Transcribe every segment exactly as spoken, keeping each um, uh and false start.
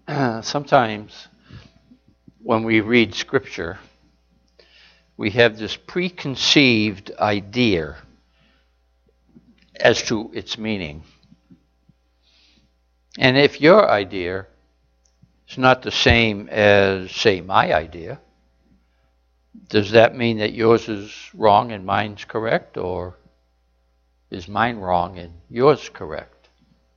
sometimes when we read Scripture, we have this preconceived idea as to its meaning. And if your idea is not the same as, say, my idea, does that mean that yours is wrong and mine's correct, or is mine wrong and yours correct?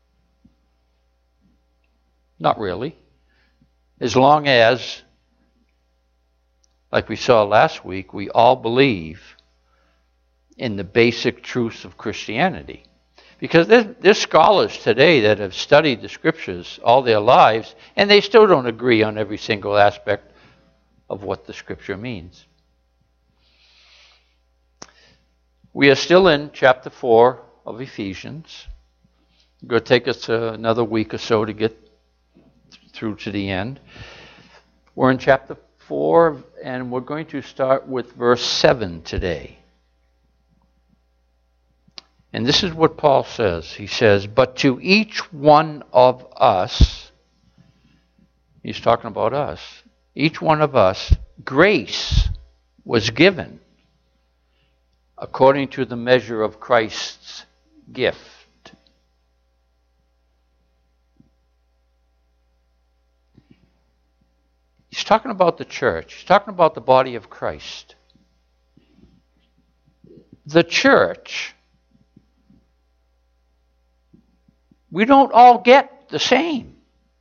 Not really. As long as, like we saw last week, we all believe in the basic truths of Christianity. Because there's, there's scholars today that have studied the Scriptures all their lives, and they still don't agree on every single aspect of what the Scripture means. We are still in chapter four of Ephesians. It's going to take us another week or so to get through to the end. We're in chapter four, and we're going to start with verse seven today. And this is what Paul says. He says, "But to each one of us," he's talking about us, "each one of us, grace was given according to the measure of Christ's gift." He's talking about the church. He's talking about the body of Christ. The church, we don't all get the same.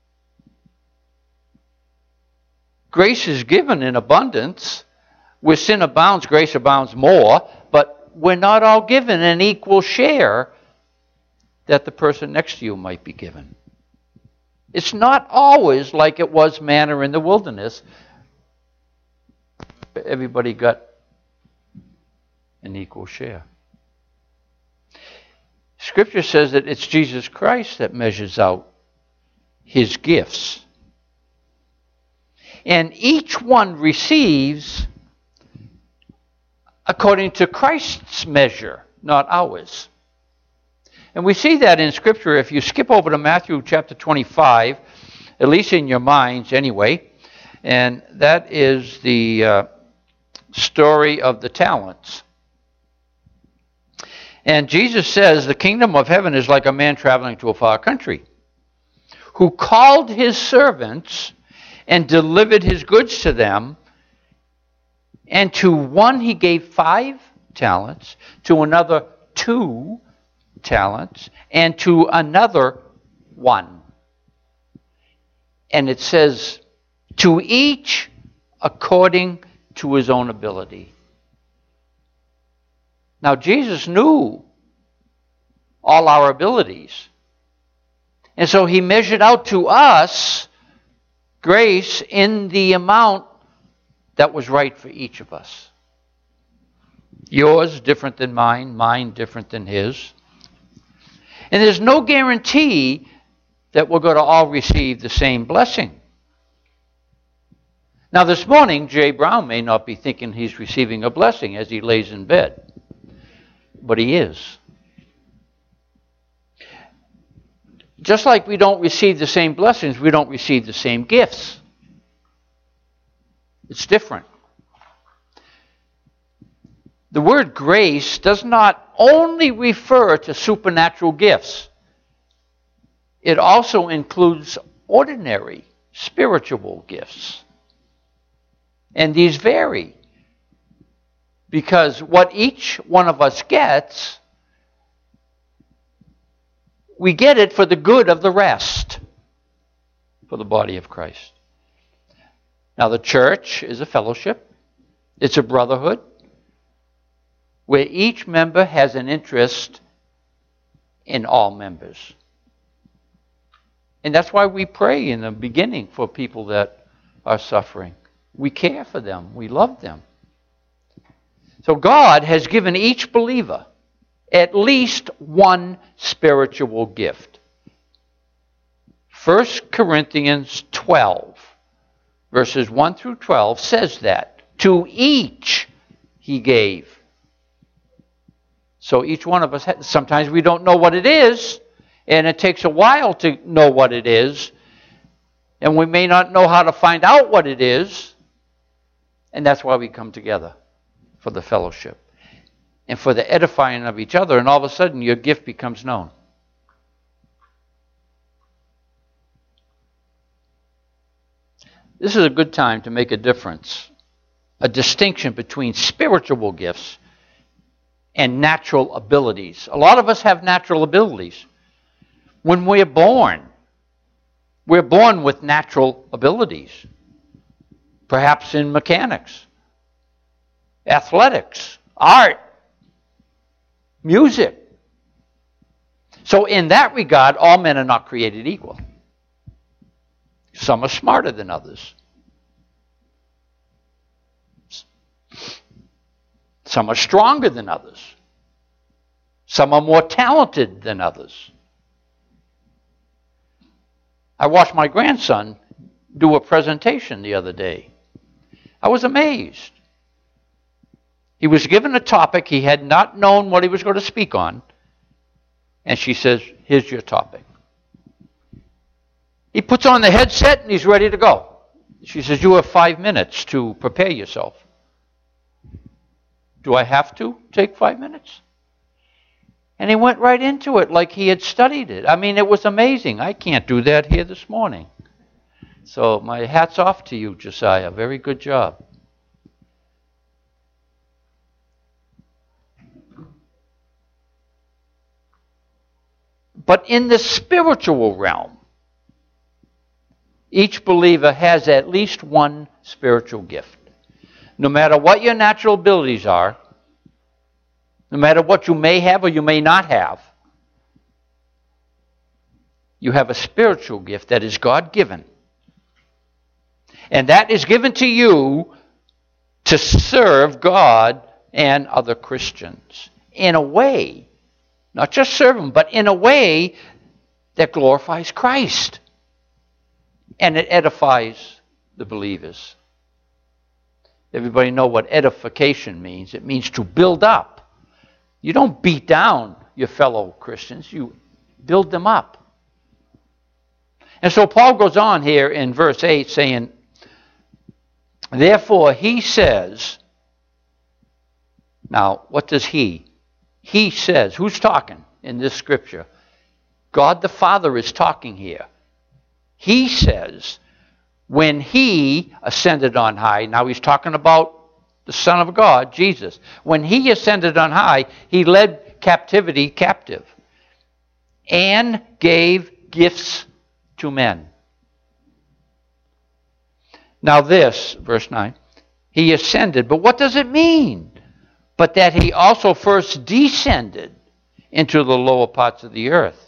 Grace is given in abundance. Where sin abounds, grace abounds more. But we're not all given an equal share that the person next to you might be given. It's not always like it was manna in the wilderness. Everybody got an equal share. Scripture says that it's Jesus Christ that measures out his gifts. And each one receives according to Christ's measure, not ours. And we see that in Scripture. If you skip over to Matthew chapter twenty-five, at least in your minds anyway, and that is the uh, story of the talents. And Jesus says the kingdom of heaven is like a man traveling to a far country, who called his servants and delivered his goods to them. And to one he gave five talents, to another two talents, and to another one. And it says, to each according to his own ability. Now, Jesus knew all our abilities. And so he measured out to us grace in the amount that was right for each of us. Yours different than mine, mine different than his. And there's no guarantee that we're going to all receive the same blessing. Now, this morning, Jay Brown may not be thinking he's receiving a blessing as he lays in bed, but he is. Just like we don't receive the same blessings, we don't receive the same gifts. It's different. The word grace does not only refer to supernatural gifts. It also includes ordinary spiritual gifts. And these vary. Because what each one of us gets, we get it for the good of the rest, for the body of Christ. Now, the church is a fellowship. It's a brotherhood where each member has an interest in all members. And that's why we pray in the beginning for people that are suffering. We care for them. We love them. So God has given each believer at least one spiritual gift. First Corinthians twelve, verses one through twelve says that. To each he gave. So each one of us, has, sometimes we don't know what it is, and it takes a while to know what it is. And we may not know how to find out what it is. And that's why we come together, for the fellowship and for the edifying of each other. And all of a sudden, your gift becomes known. This is a good time to make a difference, a distinction between spiritual gifts and natural abilities. A lot of us have natural abilities. When we're born, we're born with natural abilities. Perhaps in mechanics, athletics, art, music. So in that regard, all men are not created equal. Some are smarter than others. Some are stronger than others. Some are more talented than others. I watched my grandson do a presentation the other day. I was amazed. He was given a topic. He had not known what he was going to speak on. And she says, here's your topic. He puts on the headset and he's ready to go. She says, you have five minutes to prepare yourself. Do I have to take five minutes? And he went right into it like he had studied it. I mean, it was amazing. I can't do that here this morning. So my hat's off to you, Josiah. Very good job. But in the spiritual realm, each believer has at least one spiritual gift. No matter what your natural abilities are, no matter what you may have or you may not have, you have a spiritual gift that is God-given. And that is given to you to serve God and other Christians in a way, not just serve them, but in a way that glorifies Christ. And it edifies the believers. Everybody know what edification means. It means to build up. You don't beat down your fellow Christians. You build them up. And so Paul goes on here in verse eight saying, therefore he says, now what does he? He says, who's talking in this scripture? God the Father is talking here. He says, when he ascended on high, now he's talking about the Son of God, Jesus. When he ascended on high, he led captivity captive and gave gifts to men. Now this, verse nine, he ascended, but what does it mean? But that he also first descended into the lower parts of the earth.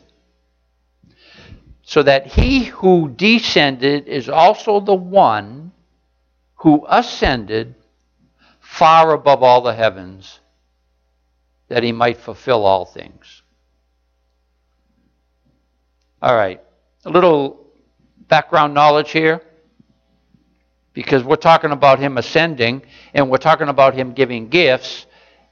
So that he who descended is also the one who ascended far above all the heavens, that he might fulfill all things. All right, a little background knowledge here, because we're talking about him ascending, and we're talking about him giving gifts.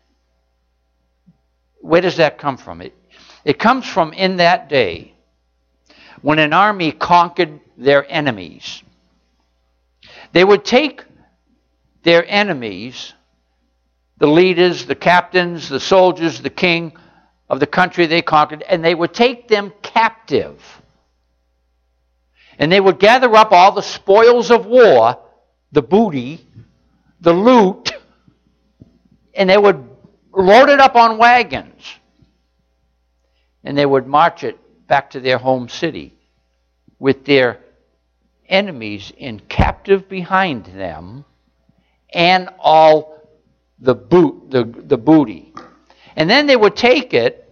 Where does that come from? It, it comes from in that day, when an army conquered their enemies. They would take their enemies, the leaders, the captains, the soldiers, the king of the country they conquered, and they would take them captive. And they would gather up all the spoils of war, the booty, the loot, and they would load it up on wagons. And they would march it back to their home city with their enemies in captive behind them and all the boot, the, the booty. And then they would take it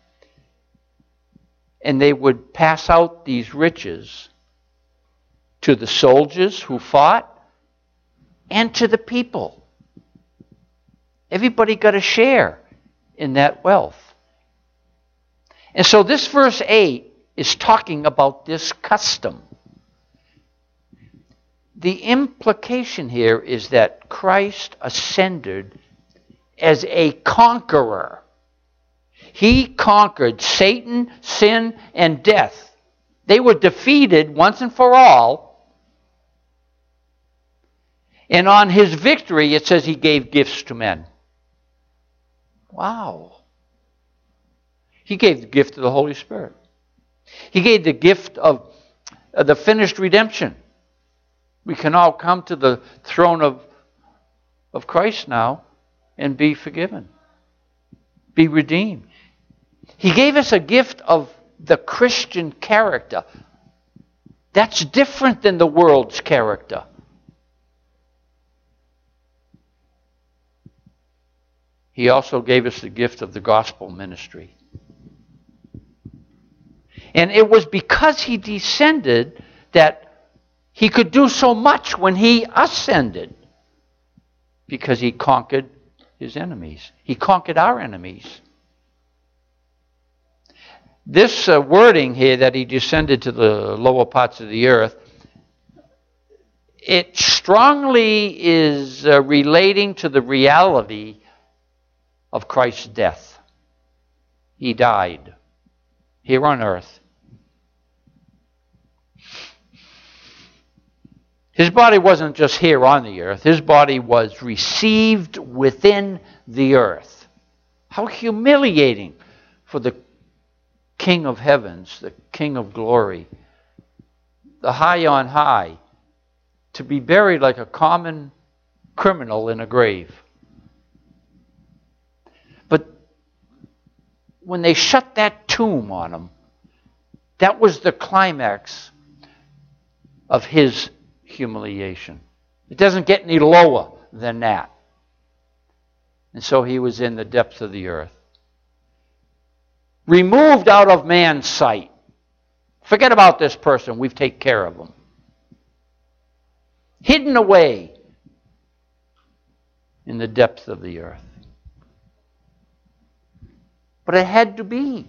and they would pass out these riches to the soldiers who fought and to the people. Everybody got a share in that wealth. And so this verse eight is talking about this custom. The implication here is that Christ ascended as a conqueror. He conquered Satan, sin, and death. They were defeated once and for all And on his victory, it says he gave gifts to men. Wow. He gave the gift of the Holy Spirit. He gave the gift of uh, the finished redemption. We can all come to the throne of, of Christ now and be forgiven, be redeemed. He gave us a gift of the Christian character. That's different than the world's character. He also gave us the gift of the gospel ministry. And it was because he descended that he could do so much when he ascended. Because he conquered his enemies. He conquered our enemies. This uh, wording here that he descended to the lower parts of the earth, it strongly is uh, relating to the reality of Christ's death. He died here on earth. His body wasn't just here on the earth. His body was received within the earth. How humiliating for the King of heavens, the King of glory, the high on high, to be buried like a common criminal in a grave. But when they shut that tomb on him, that was the climax of his humiliation. It doesn't get any lower than that. And so he was in the depths of the earth. Removed out of man's sight. Forget about this person. We've taken care of him. Hidden away in the depths of the earth. But it had to be.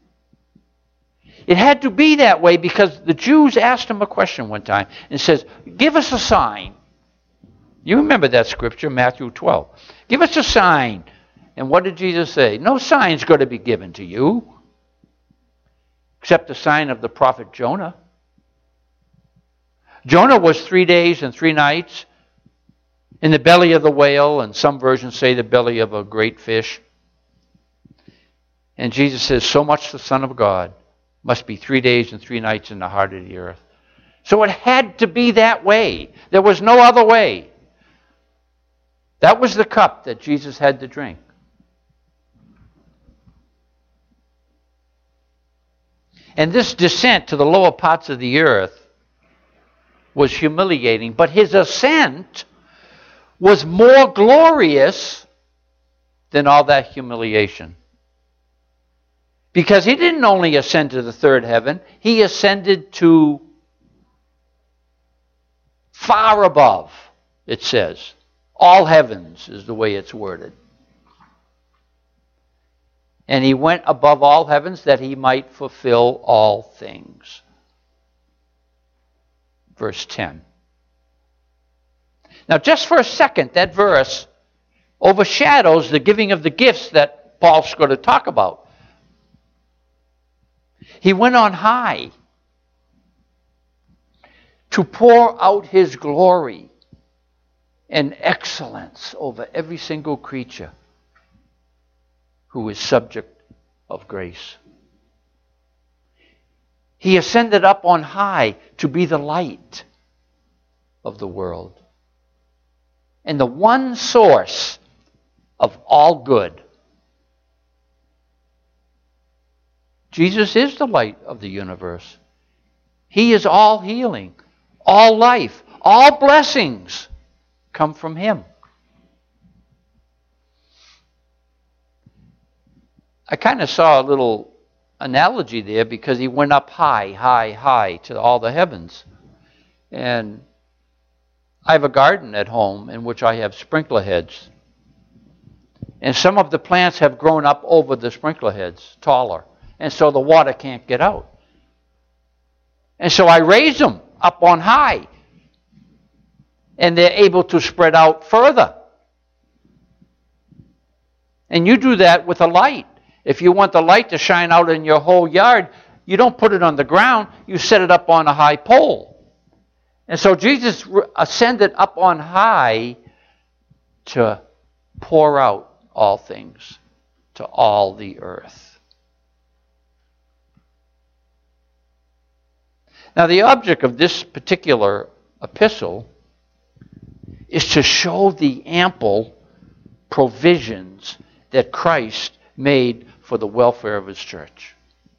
It had to be that way because the Jews asked him a question one time and says, give us a sign. You remember that scripture, Matthew twelve. Give us a sign. And what did Jesus say? No sign's going to be given to you except the sign of the prophet Jonah. Jonah was three days and three nights in the belly of the whale, and some versions say the belly of a great fish. And Jesus says, so much the Son of God must be three days and three nights in the heart of the earth. So it had to be that way. There was no other way. That was the cup that Jesus had to drink. And this descent to the lower parts of the earth was humiliating, but his ascent was more glorious than all that humiliation. Because he didn't only ascend to the third heaven, he ascended to far above, it says. All heavens is the way it's worded. And he went above all heavens that he might fulfill all things. Verse ten. Now, just for a second, that verse overshadows the giving of the gifts that Paul's going to talk about. He went on high to pour out his glory and excellence over every single creature who is subject of grace. He ascended up on high to be the light of the world and the one source of all good. Jesus is the light of the universe. He is all healing, all life, all blessings come from him. I kind of saw a little analogy there because he went up high, high, high to all the heavens. And I have a garden at home in which I have sprinkler heads. And some of the plants have grown up over the sprinkler heads, taller. And so the water can't get out. And so I raise them up on high. And they're able to spread out further. And you do that with a light. If you want the light to shine out in your whole yard, you don't put it on the ground, you set it up on a high pole. And so Jesus ascended up on high to pour out all things to all the earth. Now, the object of this particular epistle is to show the ample provisions that Christ made for the welfare of his church.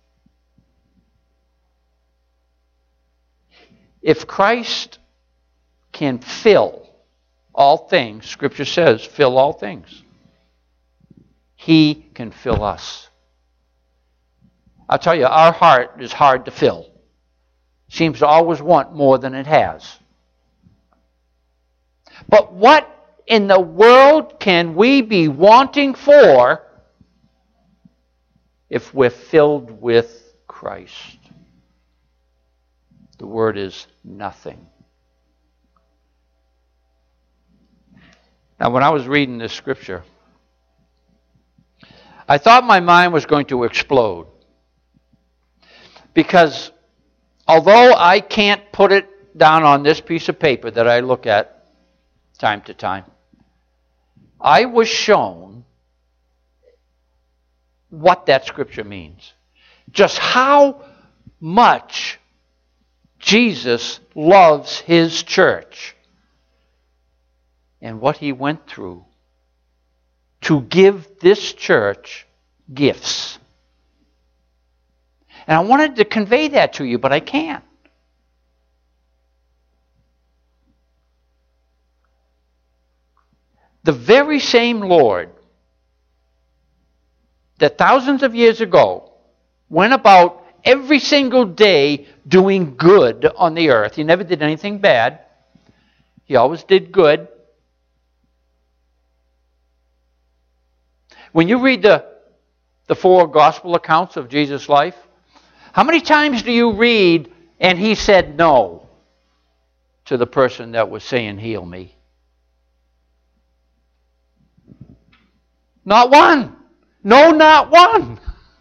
If Christ can fill all things, Scripture says, fill all things, he can fill us. I'll tell you, our heart is hard to fill. Seems to always want more than it has. But what in the world can we be wanting for if we're filled with Christ? The word is nothing. Now, when I was reading this scripture, I thought my mind was going to explode. Because although I can't put it down on this piece of paper that I look at time to time, I was shown what that scripture means. Just how much Jesus loves his church and what he went through to give this church gifts. And I wanted to convey that to you, but I can't. The very same Lord that thousands of years ago went about every single day doing good on the earth. He never did anything bad. He always did good. When you read the, the four gospel accounts of Jesus' life, how many times do you read, and he said no to the person that was saying, heal me? Not one. No, not one.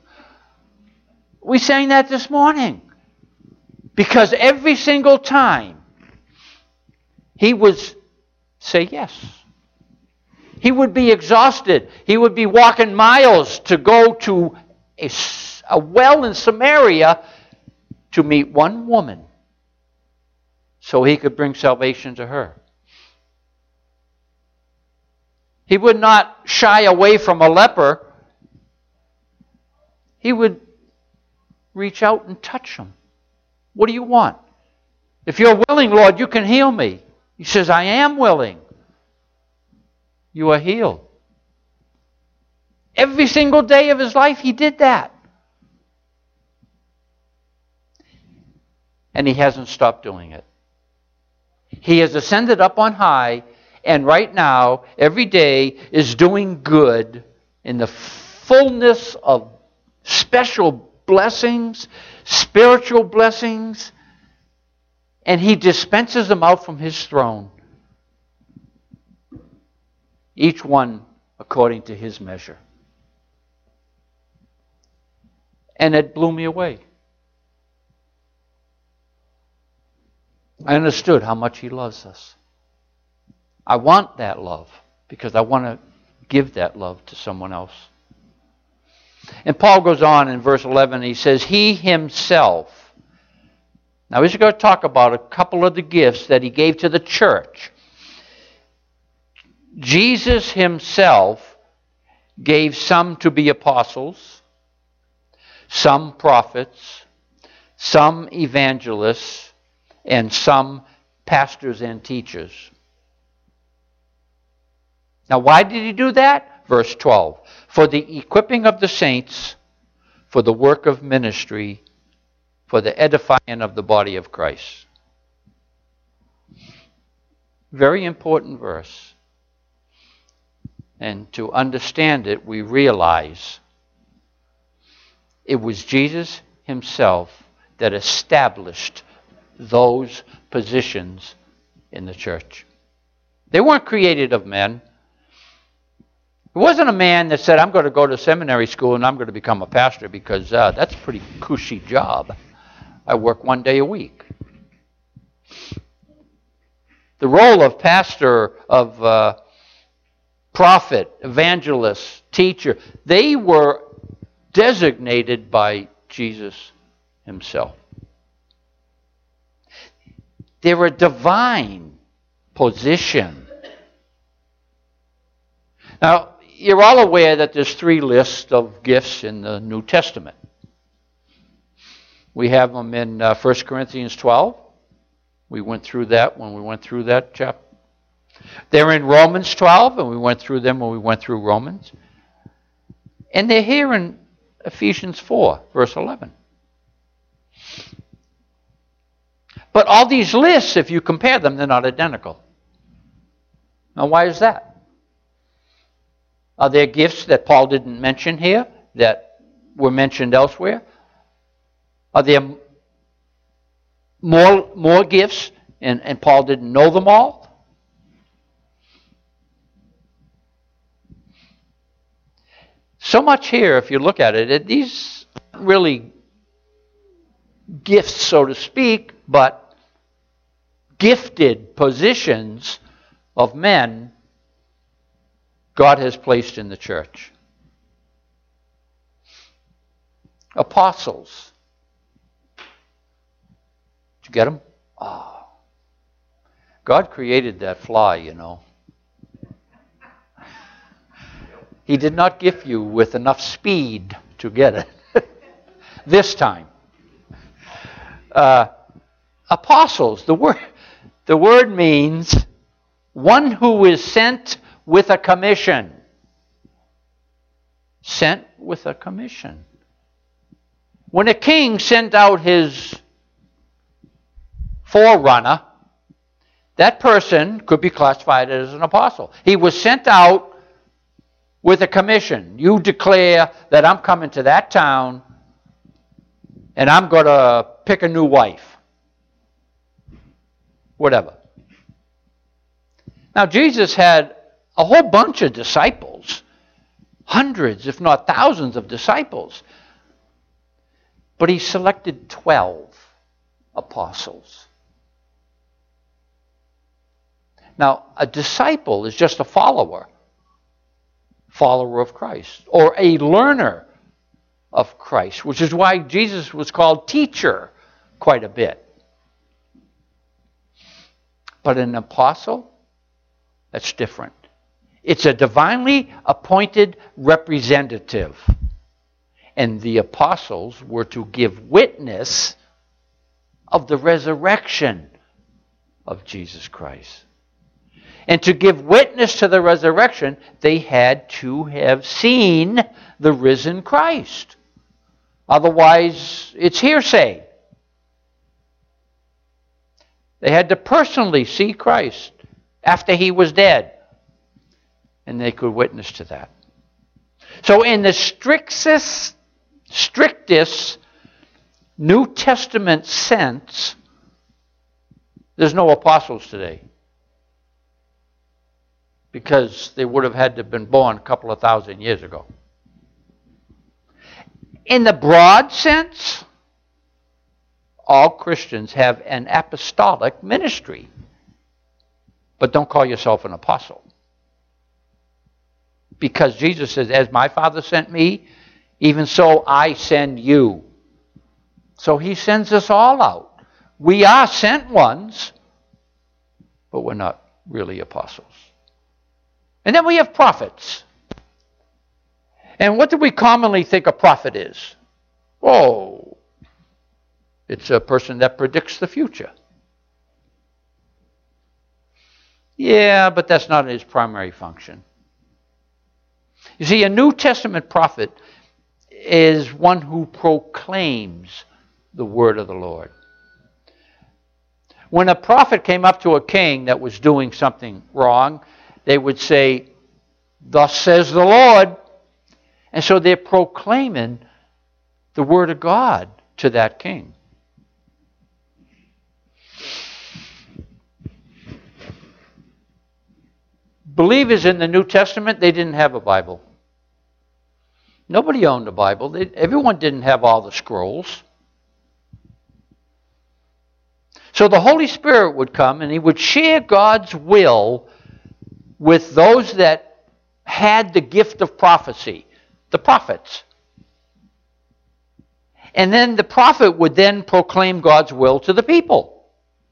We sang that this morning. Because every single time he would say yes. He would be exhausted. He would be walking miles to go to a, a well in Samaria to meet one woman so he could bring salvation to her. He would not shy away from a leper. He would reach out and touch him. What do you want? If you're willing, Lord, you can heal me. He says, I am willing. You are healed. Every single day of his life, he did that. And he hasn't stopped doing it. He has ascended up on high, and right now, every day is doing good in the fullness of special blessings, spiritual blessings, and he dispenses them out from his throne. Each one according to his measure. And it blew me away. I understood how much he loves us. I want that love because I want to give that love to someone else. And Paul goes on in verse eleven, he says, he himself. Now he's going to talk about a couple of the gifts that he gave to the church. Jesus himself gave some to be apostles, some prophets, some evangelists, and some pastors and teachers. Now, why did he do that? Verse twelve. For the equipping of the saints, for the work of ministry, for the edifying of the body of Christ. Very important verse. And to understand it, we realize it was Jesus himself that established those positions in the church. They weren't created of men. It wasn't a man that said, I'm going to go to seminary school and I'm going to become a pastor because uh, that's a pretty cushy job. I work one day a week. The role of pastor, of uh, prophet, evangelist, teacher, they were designated by Jesus himself. They're a divine position. Now, you're all aware that there's three lists of gifts in the New Testament. We have them in uh, First Corinthians twelve. We went through that when we went through that chapter. They're in Romans twelve, and we went through them when we went through Romans. And they're here in Ephesians four, verse eleven. But all these lists, if you compare them, they're not identical. Now, why is that? Are there gifts that Paul didn't mention here that were mentioned elsewhere? Are there more, more gifts and, and Paul didn't know them all? So much here, if you look at it, it these aren't really gifts, so to speak, but gifted positions of men God has placed in the church. Apostles. Did you get them? Oh. God created that fly, you know. He did not gift you with enough speed to get it. This time. Uh, apostles, the word, the word means one who is sent with a commission. Sent with a commission. When a king sent out his forerunner, that person could be classified as an apostle. He was sent out with a commission. You declare that I'm coming to that town and I'm going to pick a new wife. Whatever. Now, Jesus had a whole bunch of disciples, hundreds, if not thousands of disciples. But he selected twelve apostles. Now, a disciple is just a follower, follower of Christ, or a learner of Christ, which is why Jesus was called teacher quite a bit. But an apostle, that's different. It's a divinely appointed representative. And the apostles were to give witness of the resurrection of Jesus Christ. And to give witness to the resurrection, they had to have seen the risen Christ. Otherwise, it's hearsay. They had to personally see Christ after he was dead. And they could witness to that. So in the strictest, strictest New Testament sense, there's no apostles today. Because they would have had to have been born a couple of thousand years ago. In the broad sense, all Christians have an apostolic ministry. But don't call yourself an apostle. Because Jesus says, as my Father sent me, even so I send you. So he sends us all out. We are sent ones, but we're not really apostles. And then we have prophets. And what do we commonly think a prophet is? Oh, it's a person that predicts the future. Yeah, but that's not his primary function. You see, a New Testament prophet is one who proclaims the word of the Lord. When a prophet came up to a king that was doing something wrong, they would say, "Thus says the Lord." And so they're proclaiming the word of God to that king. Believers in the New Testament, they didn't have a Bible. Nobody owned a Bible. They, everyone didn't have all the scrolls. So the Holy Spirit would come and he would share God's will with those that had the gift of prophecy, the prophets. And then the prophet would then proclaim God's will to the people.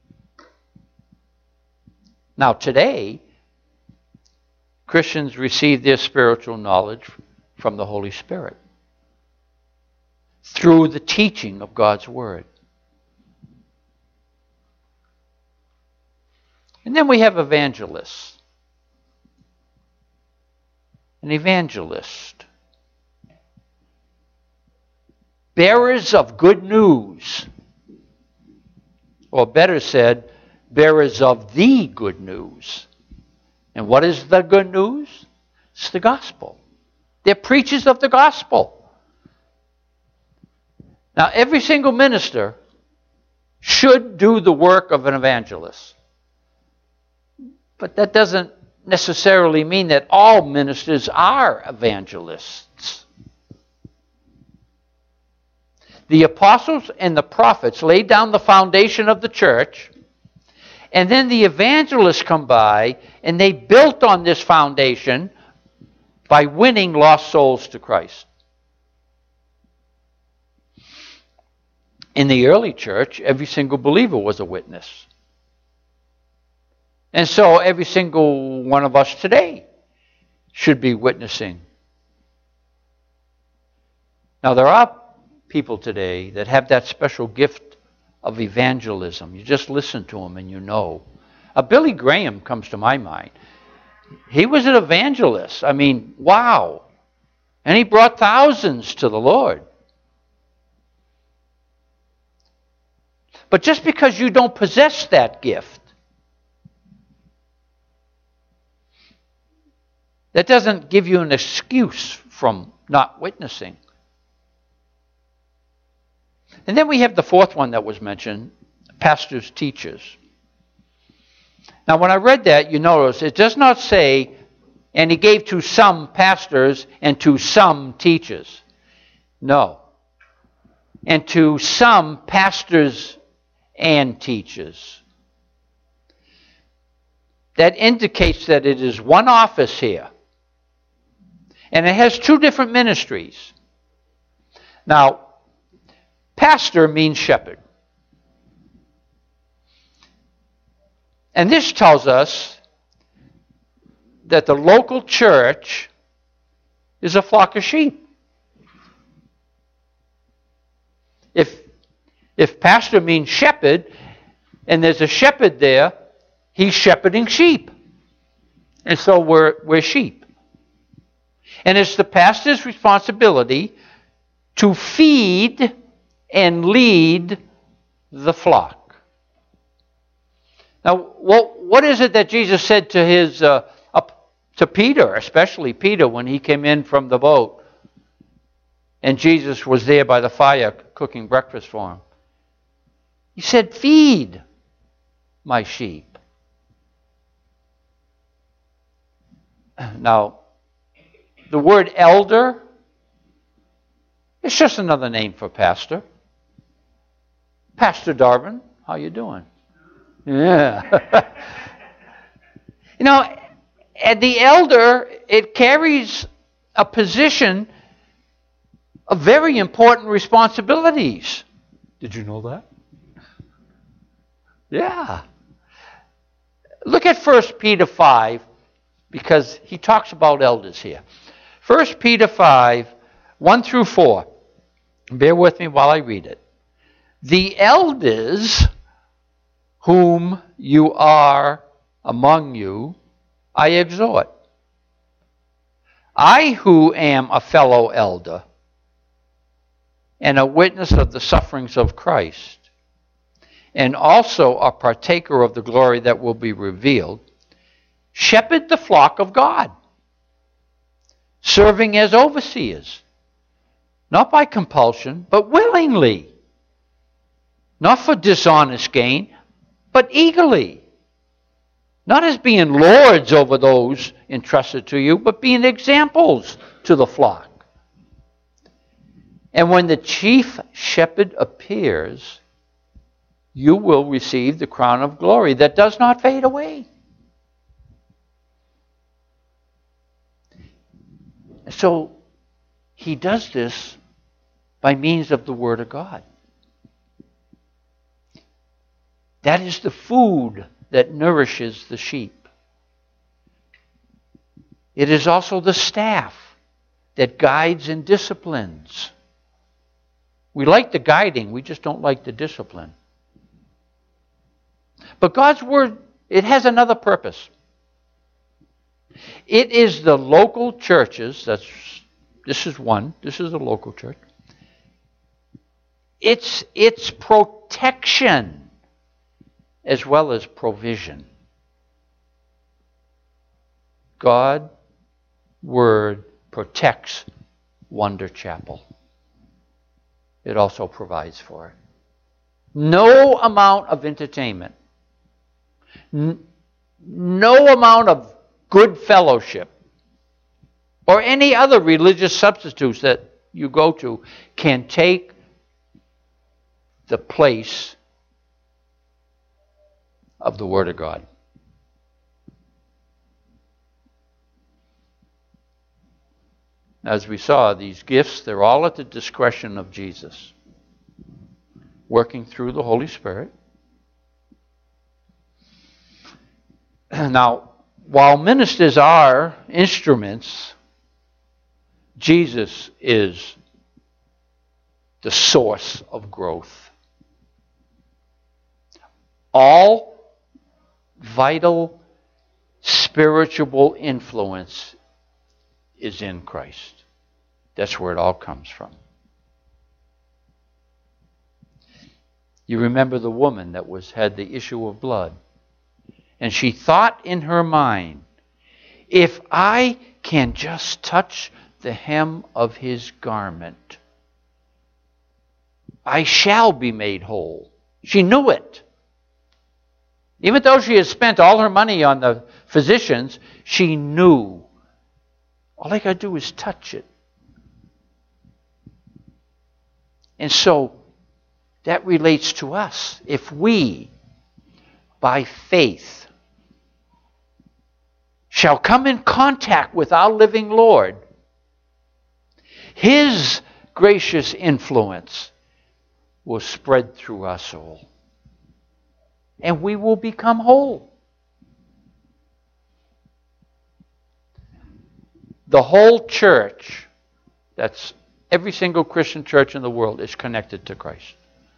Now today, Christians receive their spiritual knowledge from the Holy Spirit through the teaching of God's Word. And then we have evangelists. An evangelist. Bearers of good news. Or better said, bearers of the good news. And what is the good news? It's the gospel. They're preachers of the gospel. Now, every single minister should do the work of an evangelist. But that doesn't necessarily mean that all ministers are evangelists. The apostles and the prophets laid down the foundation of the church, and then the evangelists come by, and they built on this foundation by winning lost souls to Christ. In the early church, every single believer was a witness. And so every single one of us today should be witnessing. Now there are people today that have that special gift of evangelism. You just listen to them and you know. Uh, Billy Graham comes to my mind. He was an evangelist. I mean, wow. And he brought thousands to the Lord. But just because you don't possess that gift, that doesn't give you an excuse from not witnessing. And then we have the fourth one that was mentioned, pastors, teachers. Now when I read that, you notice it does not say, and he gave to some pastors and to some teachers. No. And to some pastors and teachers. That indicates that it is one office here. And it has two different ministries. Now, pastor means shepherd. And this tells us that the local church is a flock of sheep. If, if pastor means shepherd, and there's a shepherd there, he's shepherding sheep. And so we're, we're sheep. And it's the pastor's responsibility to feed and lead the flock. Now, what, what is it that Jesus said to his uh, up to Peter, especially Peter, when he came in from the boat, and Jesus was there by the fire cooking breakfast for him? He said, "Feed my sheep." Now, the word elder, it's just another name for pastor. Pastor Darvin, how you doing? Yeah. You know, and the elder, it carries a position of very important responsibilities. Did you know that? Yeah. Look at First Peter five, because he talks about elders here. First Peter five, one through four. Bear with me while I read it. The elders whom you are among you, I exhort. I who am a fellow elder and a witness of the sufferings of Christ, and also a partaker of the glory that will be revealed, shepherd the flock of God, serving as overseers, not by compulsion, but willingly, not for dishonest gain, but eagerly, not as being lords over those entrusted to you, but being examples to the flock. And when the chief shepherd appears, you will receive the crown of glory that does not fade away. So he does this by means of the Word of God. That is the food that nourishes the sheep. It is also the staff that guides and disciplines. We like the guiding, we just don't like the discipline. But God's Word, it has another purpose. It is the local churches, that's, this is one, this is a local church. It's its protection as well as provision. God, Word protects Wonder Chapel. It also provides for it. No amount of entertainment, n- no amount of good fellowship, or any other religious substitutes that you go to can take the place of the Word of God. As we saw, these gifts, they're all at the discretion of Jesus, working through the Holy Spirit. Now, while ministers are instruments, Jesus is the source of growth. All vital spiritual influence is in Christ. That's where it all comes from. You remember the woman that was had the issue of blood. And she thought in her mind, if I can just touch the hem of his garment, I shall be made whole. She knew it. Even though she had spent all her money on the physicians, she knew. All I got to do is touch it. And so, that relates to us. If we, by faith, shall come in contact with our living Lord, His gracious influence will spread through our soul. And we will become whole. The whole church, that's every single Christian church in the world, is connected to Christ.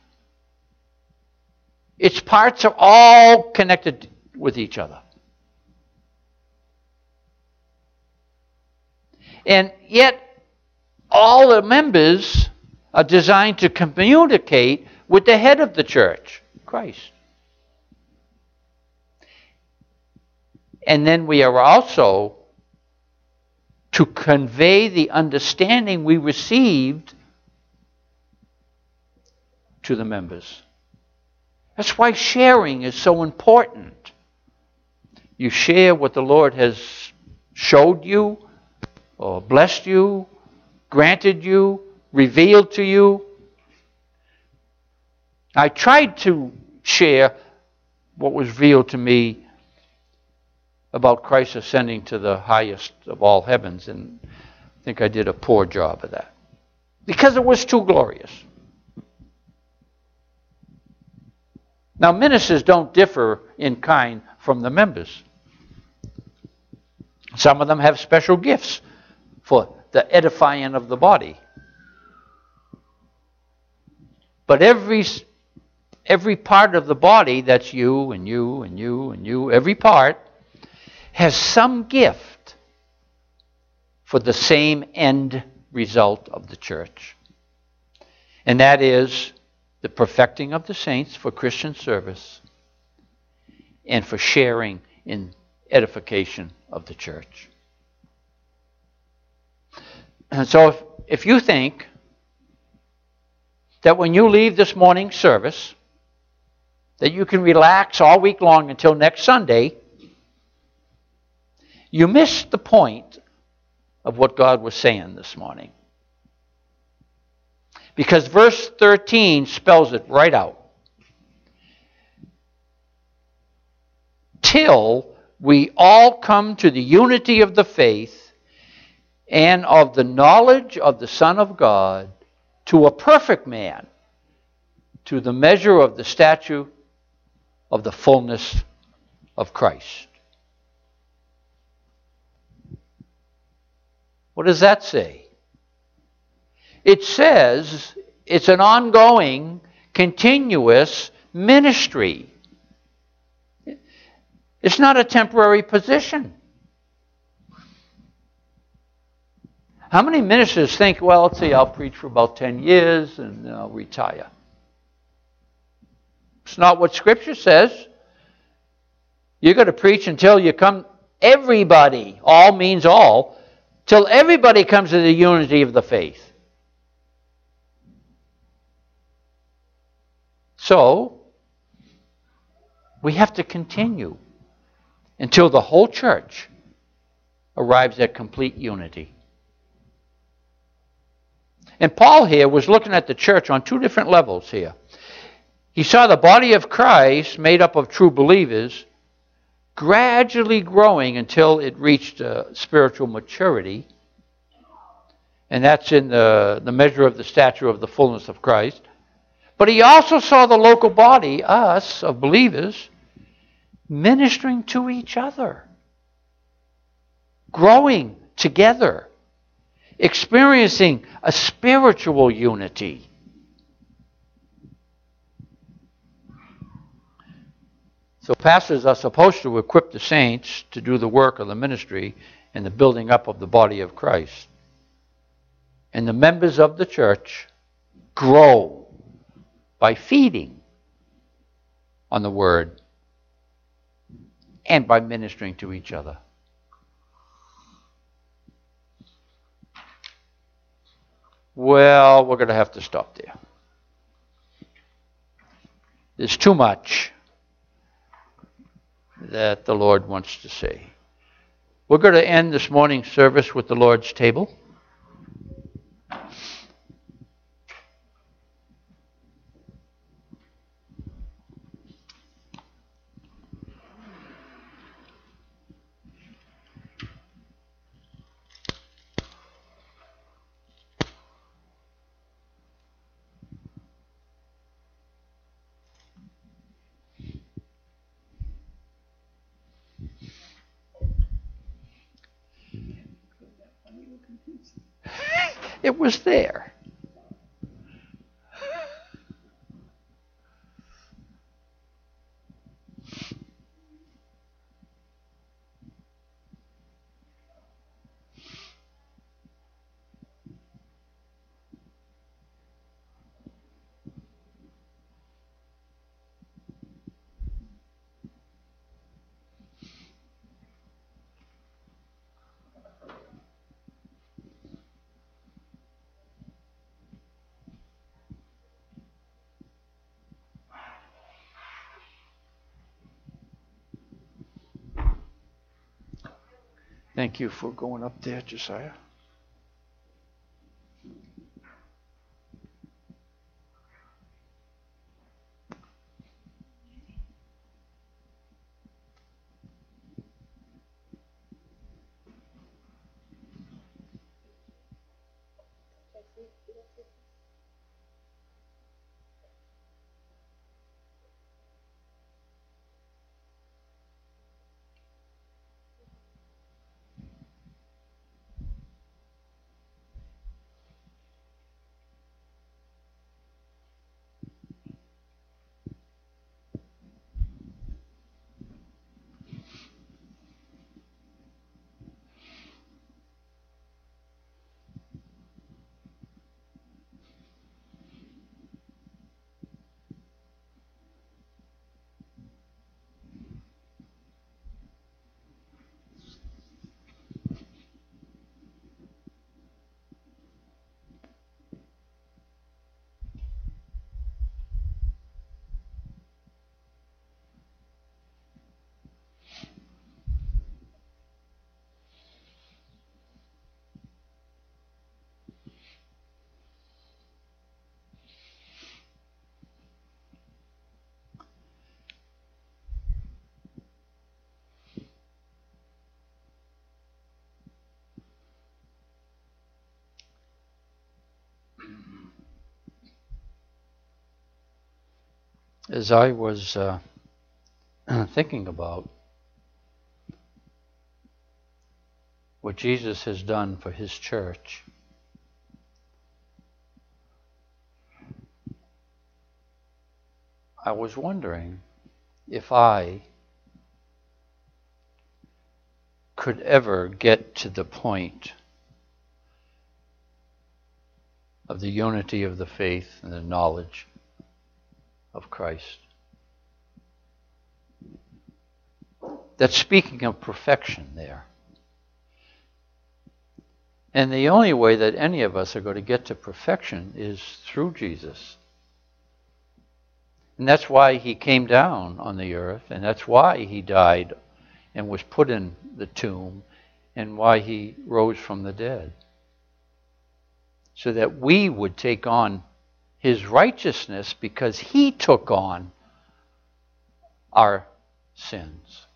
Its parts are all connected with each other. And yet, all the members are designed to communicate with the head of the church, Christ. And then we are also to convey the understanding we received to the members. That's why sharing is so important. You share what the Lord has showed you, or blessed you, granted you, revealed to you. I tried to share what was revealed to me about Christ ascending to the highest of all heavens, and I think I did a poor job of that. Because it was too glorious. Now, ministers don't differ in kind from the members. Some of them have special gifts for the edifying of the body. But every, every part of the body, that's you and you and you and you, every part, has some gift for the same end result of the church. And that is the perfecting of the saints for Christian service and for sharing in edification of the church. And so if, if you think that when you leave this morning's service, that you can relax all week long until next Sunday, you missed the point of what God was saying this morning. Because verse thirteen spells it right out. until we all come to the unity of the faith and of the knowledge of the Son of God, to a perfect man, to the measure of the stature of the fullness of Christ. What does that say? It says it's an ongoing, continuous ministry. It's not a temporary position. How many ministers think, well, let's see, I'll preach for about ten years and then I'll retire? It's not what Scripture says. You're going to preach until you come, everybody, all means all, till everybody comes to the unity of the faith. So, we have to continue until the whole church arrives at complete unity. And Paul here was looking at the church on two different levels here. He saw the body of Christ, made up of true believers, gradually growing until it reached uh, spiritual maturity. And that's in the, the measure of the stature of the fullness of Christ. But he also saw the local body, us, of believers, ministering to each other, growing together, experiencing a spiritual unity. So pastors are supposed to equip the saints to do the work of the ministry and the building up of the body of Christ. And the members of the church grow by feeding on the Word and by ministering to each other. Well, we're going to have to stop there. There's too much that the Lord wants to say. We're going to end this morning's service with the Lord's table. It was there. Thank you for going up there, Josiah. As I was uh, thinking about what Jesus has done for his church, I was wondering if I could ever get to the point of the unity of the faith and the knowledge of Christ. That's speaking of perfection there. And the only way that any of us are going to get to perfection is through Jesus. And that's why he came down on the earth, and that's why he died and was put in the tomb, and why he rose from the dead. So that we would take on his righteousness because he took on our sins.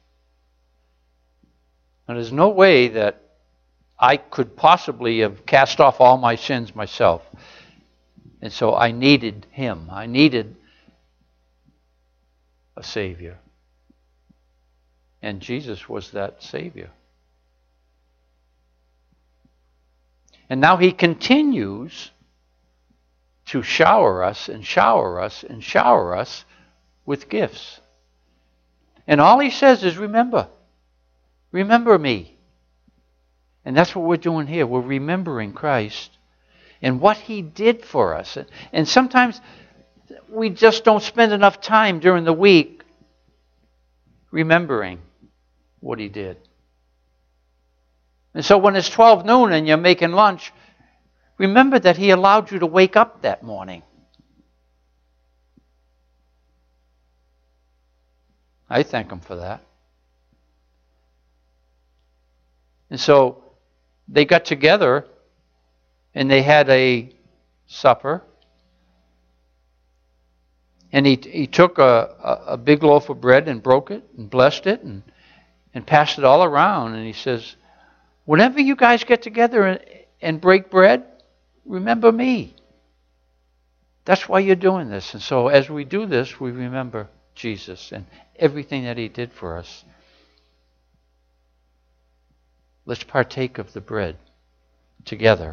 And there's no way that I could possibly have cast off all my sins myself. And so I needed him. I needed a Savior. And Jesus was that Savior. And now he continues to shower us and shower us and shower us with gifts. And all he says is, remember. Remember me. And that's what we're doing here. We're remembering Christ and what he did for us. And sometimes we just don't spend enough time during the week remembering what he did. And so when it's twelve noon and you're making lunch, remember that he allowed you to wake up that morning. I thank him for that. And so they got together and they had a supper. And he he took a, a, a big loaf of bread and broke it and blessed it and, and passed it all around. And he says, whenever you guys get together and, and break bread, remember me. That's why you're doing this. And so as we do this, we remember Jesus and everything that he did for us. Let's partake of the bread together.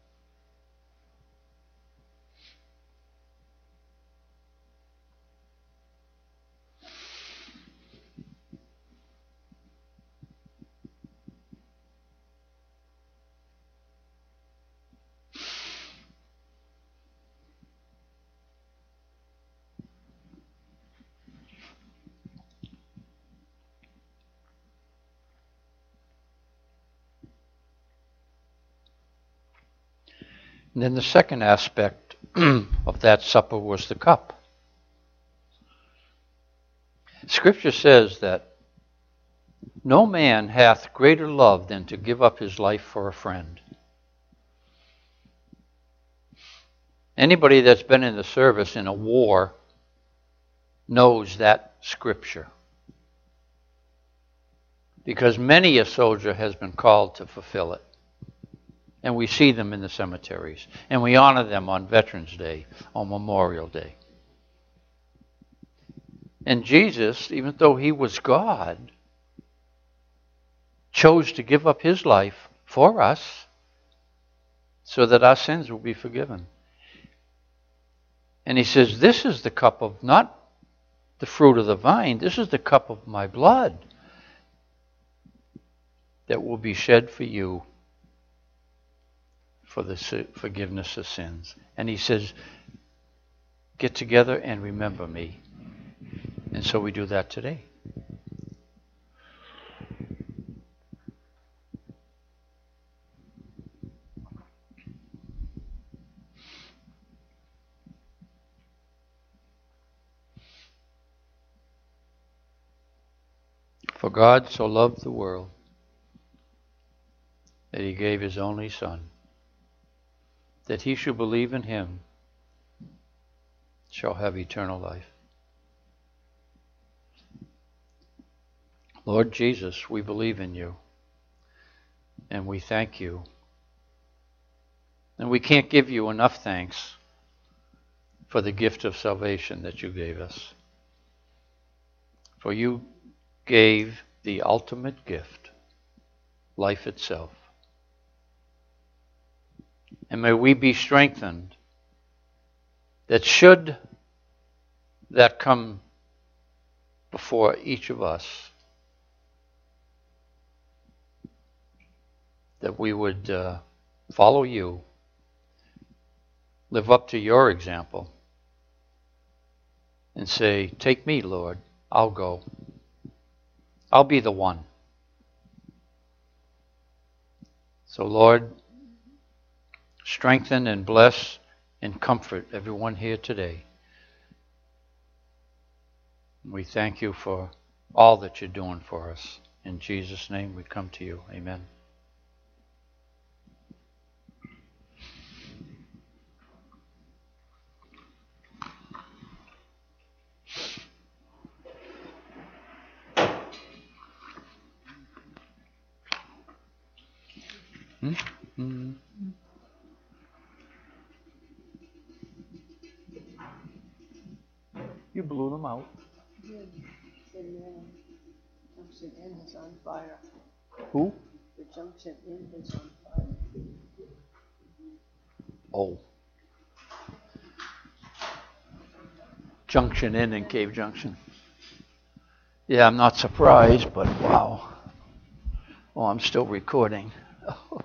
And then the second aspect of that supper was the cup. Scripture says that no man hath greater love than to give up his life for a friend. Anybody that's been in the service in a war knows that scripture. Because many a soldier has been called to fulfill it. And we see them in the cemeteries. And we honor them on Veterans Day, on Memorial Day. And Jesus, even though he was God, chose to give up his life for us so that our sins will be forgiven. And he says, this is the cup of not the fruit of the vine, this is the cup of my blood that will be shed for you for the forgiveness of sins. And he says, get together and remember me. And so we do that today. For God so loved the world that he gave his only Son, that he should believe in him shall have eternal life. Lord Jesus, we believe in you, and we thank you. And we can't give you enough thanks for the gift of salvation that you gave us. For you gave the ultimate gift, life itself. And may we be strengthened that should that come before each of us, that we would uh, follow you, live up to your example, and say, take me, Lord, I'll go. I'll be the one. So, Lord, strengthen and bless and comfort everyone here today. We thank you for all that you're doing for us. In Jesus' name we come to you. Amen. Mm-hmm. You blew them out. Good. Amen. Junction in is on fire. Who? The junction in is on fire. Oh. Junction in and Cave Junction. Yeah, I'm not surprised, but wow. Oh, I'm still recording.